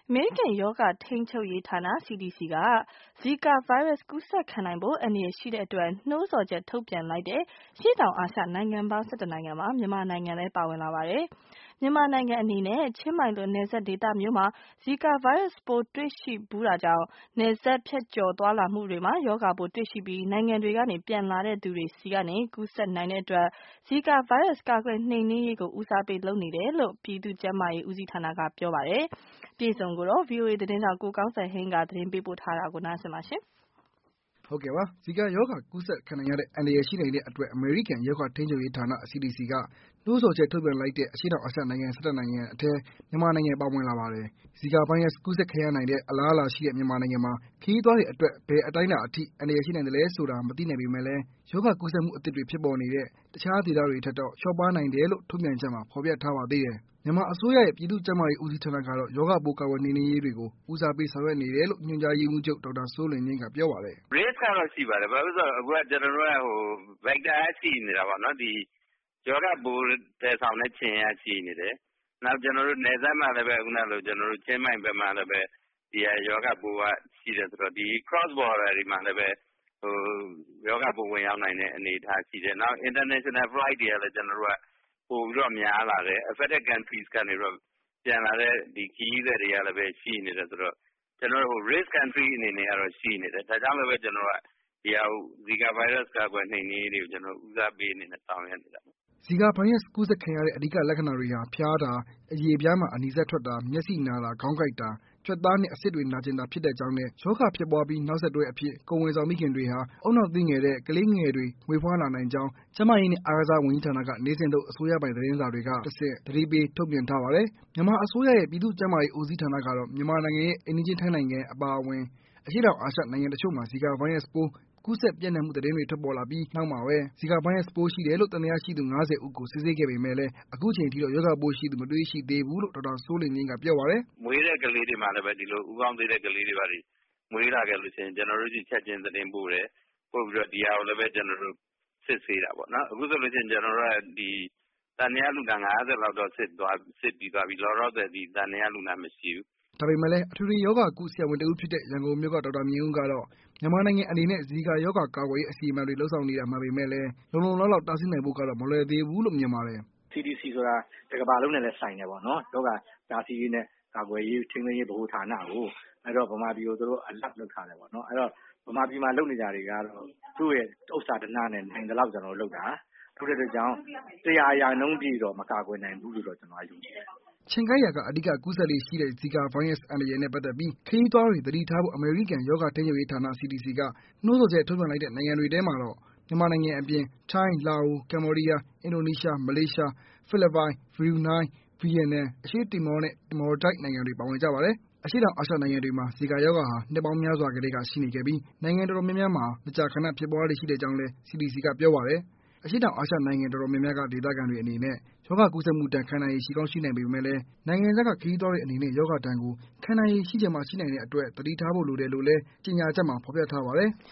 အမေရိကန်ရောဂါထိန်းချုပ်ရေးဌာန CDC က Zika virus ကူးစက်ခံနိုင်ဖို့အန္တရာယ်ရှိတဲ့အတွက်နှိုးဆော်ချက်ထုတ်ပြန်လိုက်တဲ့ရှေ့တောင်အာရှနိုင်ငံပေါင်း11နိုင်ငံမှာမြန်မာနိုင်ငံလည်းပါဝင်လာပါတယ်။ မြန်မာနိုင်ငံအနေနဲ့ချင်းမိုင်လိုနယ်စပ်ဒေသမျိုးမှာ Zika virus ပိုးတွေ့ရှိဘူးတာကြောင့်နယ်စပ်ဖြတ်ကျော်သွားလာမှုတွေမှာရောဂါပိုးတွေ့ရှိပြီးနိုင်ငံတွေကနေပြန်လာတဲ့သူတွေဆီကနေကူးစက်နိုင်တဲ့အတွက် Zika virus ကာကွယ်နှိမ်နင်းရေးကိုဦးစားပေးလုပ်နေတယ်လို့ပြည်သူ့ကျန်းမာရေးဦးစီးဌာနကပြောပါတယ်။ အပြည့်အစုံကိုတော့ VOA သတင်းထောက်ကိုကောင်းစံဟိန်းကသတင်းပေးပို့ထားတာကိုနားဆင်ပါရှင်။ဟုတ်ကဲ့ပါ။ ဇီကာရောဂါကူးစက်ခံနိုင်ရတဲ့အန္တရာယ်ရှိနိုင်တဲ့အတွက် အမေရိကန်ရောဂါထိန်းချုပ်ရေးဌာန CDC ကနှိုးဆော်ချက်ထုတ်ပြန်လိုက်တဲ့အရှေ့တောင်အာရှနိုင်ငံ11နိုင်ငံအထဲမြန်မာနိုင်ငံပါဝင်လာပါတယ်။ ဇီကာဗိုင်းရပ်စ်ကူးစက်ခံရနိုင်တဲ့အလားအလာရှိတဲ့မြန်မာနိုင်ငံမှာ ခရီးသွားတွေအတွက် ဘယ်အတိုင်းအတာအထိ အန္တရာယ်ရှိနိုင်သလဲဆိုတာမသိနိုင်ပေမဲ့လည်း ရောဂါကူးစက်မှုအသစ်တွေဖြစ်ပေါ်နေတဲ့ တခြားဒေသတွေထက်တော့ လျော့ပါးနိုင်တယ်လို့ ထုတ်ပြန်ချက်မှာဖော်ပြထားပါသေးတယ်။ မြန်မာအစိုးရရဲ့ ပြည်သူ့ကျန်းမာရေးဦးစီးဌာနကတော့ ရောဂါပိုးကာကွယ်နှိမ်နင်းရေးတွေကို ဦးစားပေးဆောင်ရွက်နေတယ်လို့ ညွှန်ကြားရေးမှူးချုပ် ဒေါက်တာစိုးလွင်ငြိမ်းကပြောပါတယ်။ Risk ကတော့ရှိပါတယ်။ ဘာဖြစ်လို့လဲဆိုတော့အခုကကျွန်တော်တို့ကvector ကရှိနေတာပေါ့နော်။ ဒီရောဂါပိုးသယ်ဆောင်တဲ့ခြင်ကရှိနေတယ်။ နောက်ကျွန်တော်တို့နယ်စပ်မှာလည်းပဲခုနလိုကျွန်တော်တို့ချင်းမိုင်ဘက်မှာလည်းပဲဒီရောဂါပိုးကရှိတယ်ဆိုတော့ဒီ cross border တွေမှာလည်းပဲရောဂါပိုးဝင်ရောက်နိုင်တဲ့အနေအထားရှိတယ်။ နောက် international flight တွေကလည်းကျွန်တော်တို့ကပိုပြီးတော့များလာတယ်။ affected countries ကနေပြီးတော့ပြန်လာတဲ့ဒီခရီးသည်တွေကလည်းပဲရှိနေတယ်ဆိုတော့ကျွန်တော်တို့ risk country အနေနဲ့ကတော့ရှိနေတယ်။ ဒါကြောင့်လည်းပဲကျွန်တော်တို့ကဒီဟာကို Zika virus ကာကွယ်နှိမ်နင်းရေးတွေကိုကျွန်တော်တို့ဦးစားပေးအနေနဲ့ဆောင်ရွက်နေတာပေါ့။ ဇီကာဗိုင်းရပ်စ်ကူးစက်ခံရတဲ့အဓိကလက္ခဏာတွေဟာ ဖျားတာ၊ အရေပြားမှာအနီစက်ထွက်တာ၊ မျက်စိနာတာ၊ ခေါင်းကိုက်တာ၊ ကြွက်သားနဲ့အဆစ်တွေနာကျင်တာဖြစ်တဲ့အကြောင်းနဲ့ ရောဂါဖြစ်ပွားပြီးနောက်ဆက်တွဲအဖြစ် ကိုယ်ဝန်ဆောင်မိခင်တွေဟာ ဦးနှောက်သေးငယ်တဲ့ ကလေးငယ်တွေမွေးဖွားလာနိုင်ကြောင်း ကျန်းမာရေးနဲ့အားကစားဝန်ကြီးဌာနက နေ့စဉ်ထုတ်အစိုးရပိုင်သတင်းစာတွေကတဆင့် သတိပေးထုတ်ပြန်ထားပါတယ်။ မြန်မာအစိုးရရဲ့ ပြည်သူ့ကျန်းမာရေးဦးစီးဌာနကတော့ မြန်မာနိုင်ငံရဲ့အိမ်နီးချင်းထိုင်းနိုင်ငံအပါအဝင် အရှေ့တောင်အာရှနိုင်ငံတချို့မှာ ဇီကာဗိုင်းရပ်စ်ပိုးကူးစက်ပျံ့နှံ့မှုသတင်းတွေထွက်ပေါ်လာပြီးနောက်မှာပဲ ဇီကာဗိုင်းရပ်စ်ပိုးရှိတယ်လို့သံသယရှိသူ ၅၀ ဦးကိုစစ်ဆေးခဲ့ပေမဲ့လည်း အခုချိန်ထိတော့ ရောဂါပိုးရှိသူမတွေ့ရှိသေးဘူးလို့ ဒေါက်တာစိုးလွင်ငြိမ်းကပြောပါတယ်။ မွေးတဲ့ကလေးတွေမှာလည်းပဲဒီလိုဦးခေါင်းသေးတဲ့ကလေးတွေမွေးလာခဲ့လို့ရှိရင်ကျွန်တော်တို့ဆီချက်ချင်းသတင်းပို့တယ်။ ပို့ပြီးတော့ဒီဟာကိုလည်းပဲကျွန်တော်တို့စစ်ဆေးတာပေါ့နော်။ အခုဆိုလို့ရှိရင်ကျွန်တော်တို့ကဒီသံသယလူနာ50လောက်တော့စစ်ပြီးသွားပြီ။ လောလောဆယ်ဒီသံသယလူနာမရှိဘူး။ဒါပေမဲ့လည်း အထွေထွေရောဂါကုဆရာဝန်တဦးဖြစ်တဲ့ ရန်ကုန်မြို့က ဒေါက်တာမြင့်ဦးကတော့ မြန်မာနိုင်ငံအနေနဲ့ ဇီကာရောဂါကာကွယ်ရေးအစီအမံတွေလုပ်ဆောင်နေတာမှန်ပေမဲ့လည်း လုံလုံလောက်လောက်တားဆီးနိုင်ဖို့ကတော့မလွယ်သေးဘူးလို့မြင်ပါတယ်။ CDC ဆိုတာတကမ္ဘာလုံးနဲ့လည်းဆိုင်တယ်ပေါ့နော်။ ရောဂါတားဆီးရေးနဲ့ကာကွယ်ရေးထိန်းသိမ်းရေးဗဟိုဌာနကိုအဲ့တော့ဗမာပြည်ကိုသူတို့ alert လုပ်ထားတယ်ပေါ့နော်။ အဲ့တော့ဗမာပြည်မှာလုပ်နေတာတွေကတော့သူ့ရဲ့ဥစ္စာဓနနဲ့နိုင်သလောက်ကျွန်တော်တို့လုပ်တာ။ လုပ်တဲ့အတွက်ကြောင့်100%ပြည့်တော့မကာကွယ်နိုင်ဘူးလို့တော့ကျွန်တော်ယုံကြည်တယ်။ခြင်ကိုက်ရာကအဓိကကူးစက်လေ့ရှိတဲ့ ဇီကာဗိုင်းရပ်စ်အန္တရာယ်နဲ့ပတ်သက်ပြီး ခရီးသွားတွေသတိထားဖို့ အမေရိကန်ရောဂါထိန်းချုပ်ရေးဌာန CDC ကနှိုးဆော်ချက်ထုတ်ပြန်လိုက်တဲ့နိုင်ငံတွေထဲမှာတော့ မြန်မာနိုင်ငံအပြင် ထိုင်း၊ လာအို၊ ကမ္ဘောဒီးယား၊ အင်ဒိုနီးရှား၊ မလေးရှား၊ ဖိလစ်ပိုင်၊ ဘရူနိုင်း၊ ဗီယက်နမ်၊ အရှေ့တီမောနဲ့ တီမောတိုက်နိုင်ငံတွေပါဝင်ကြပါတယ်။ အရှေ့တောင်အာရှနိုင်ငံတွေမှာ ဇီကာရောဂါဟာ နှစ်ပေါင်းများစွာကတည်းကရှိနေခဲ့ပြီး နိုင်ငံတော်တော်များများမှာ မကြာခဏဖြစ်ပွားလေ့ရှိတဲ့အကြောင်းလည်း CDC ကပြောပါတယ်။ အရှေ့တောင်အာရှနိုင်ငံတော်တော်များများက ဒေသခံတွေအနေနဲ့ ရောဂါကူးစက်မှုဒဏ်ခံနိုင်ရည်ရှိကောင်းရှိနိုင်ပေမဲ့လည်း နိုင်ငံခြားကခရီးသွားတွေအနေနဲ့ ရောဂါဒဏ်ကိုခံနိုင်ရည်ရှိချင်မှရှိနိုင်တဲ့အတွက် သတိထားဖို့လိုတယ်လို့လည်း ကြေညာချက်မှာဖော်ပြထားပါတယ်။